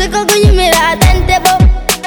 Siko kunyumira tante bo,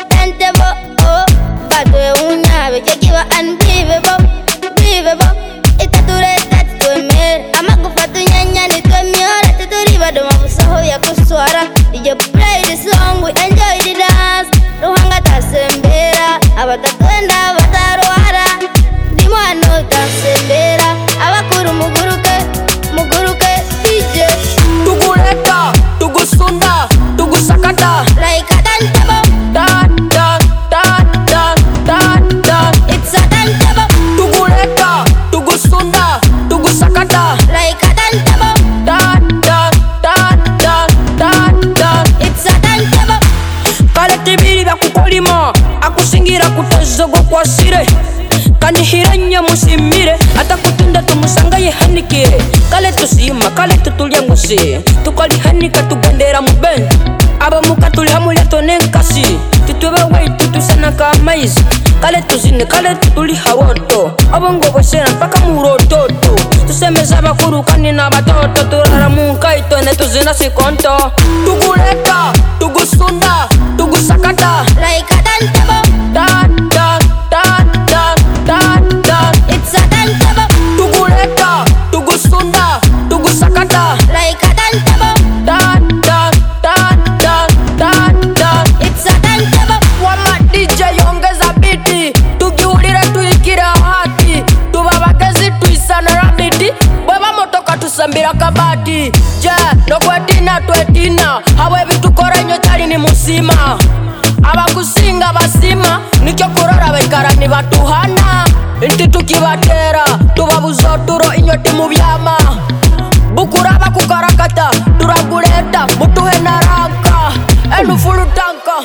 oh. Bato e unyave que kiva unbelievable, believable. Ita tureta tuemere, ama kufatu nyanya ni tuemiora. Tuturiba doma busaho ya kuswara. DJ play the song, we enjoy the dance. Ruhanga tasembera, abatatuenda abataruara. Dimano tasembera, abakuru muguruke DJ. Tuguleta, tugusunda, tugusakata. Like a tantebo, Dan, dan, dan, dan, dan, dan. it's a tantebo. Tuguleta, tugusunda, tugusakata. Like a tantebo, Dan, dan, dan, dan, dan, dan. it's a tantebo. Kale tibiri bakukolima, akusingira kutezogo kwa sire. Kanihiranya musimire, ata kutunda tumusanga yehanikire. Kale tusima, kale tutulia ngusi, tukali hanika tugandera muben. Aba mukatuli hamulia tonenkasi, tutuwe weitu tusana kamaizi. Kale tuzine, kale tutuli hawoto, abongo bwesera mpaka murototo. Tusemeza bakuru kanina batoto, turara munkaito ene tuzina sikonto. Tuguleta, tugusunda, tugusakata. Like a tantebo, Dan, dan, dan, dan, dan, dan. it's a tantebo. Tuguleta, tugusunda, tugusakata. Like a tantebo, Dan, dan, dan, dan, dan, dan. it's a tantebo. Wama DJ ongeza biti, tugiulire tuikire hati. Tubabagezi tuisana rabiti, bweba motoka tusambira kabati. Je, nokwetina twetina, hawe bitukora nyo chali ni musima. Abakusinga basima, nikyo kurora bekarani batuhana. Inti tukibatera, tubabuzo turo inyoti mubyama. Bukura bakukarakata, turaguleta, mutuhe naranka. Enu fulu tanka.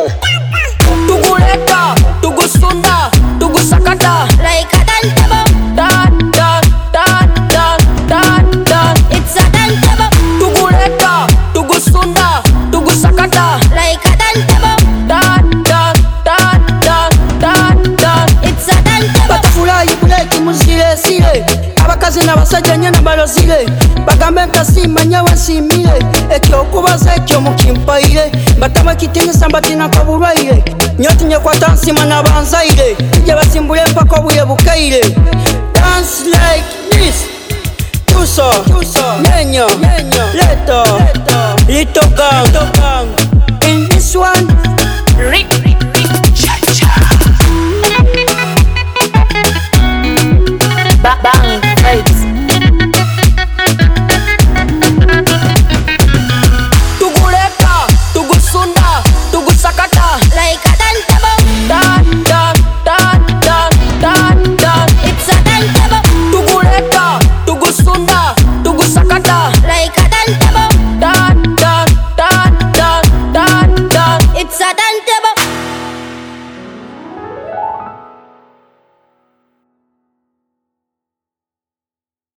Tuguleta, tugusunda, tugusakata. Like a tantebo, Dan, dan, dan, dan, dan, dan. it's a tantebo. Tuguleta, tugusunda, tugusakata. Like a tantebo, Dan, dan, dan, dan, dan, dan. it's a tantebo. Batafurayi buleki muzire sire, abakazi n'abasajja nyana balozire. Bagambe nkasima nyawe nsimire, ekyokubaza ekyo mukimpaire. Batama kitingisa mbatina kabulwaire, nyoti nyekwata nsima n'abanzaire. Ije basimbule mpaka obwire bukaire. Dance like this, tuso, nyenyo, leto, little gang.